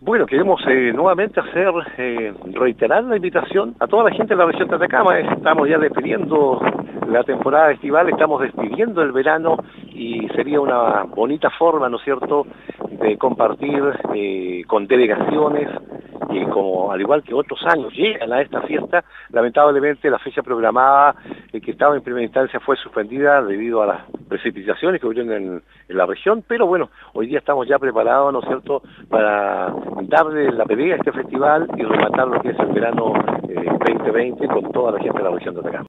Bueno, queremos nuevamente reiterar la invitación a toda la gente de la región de Atacama. Estamos ya despidiendo la temporada estival, estamos despidiendo el verano y sería una bonita forma, ¿no es cierto?, de compartir con delegaciones y como al igual que otros años llegan a esta fiesta. Lamentablemente la fecha programada que estaba en primera instancia fue suspendida debido a las precipitaciones que hubieron en la región, pero bueno, hoy día estamos ya preparados, ¿no es cierto?, para darle la pelea a este festival y rematar lo que es el verano 2020 con toda la gente de la región de Atacama.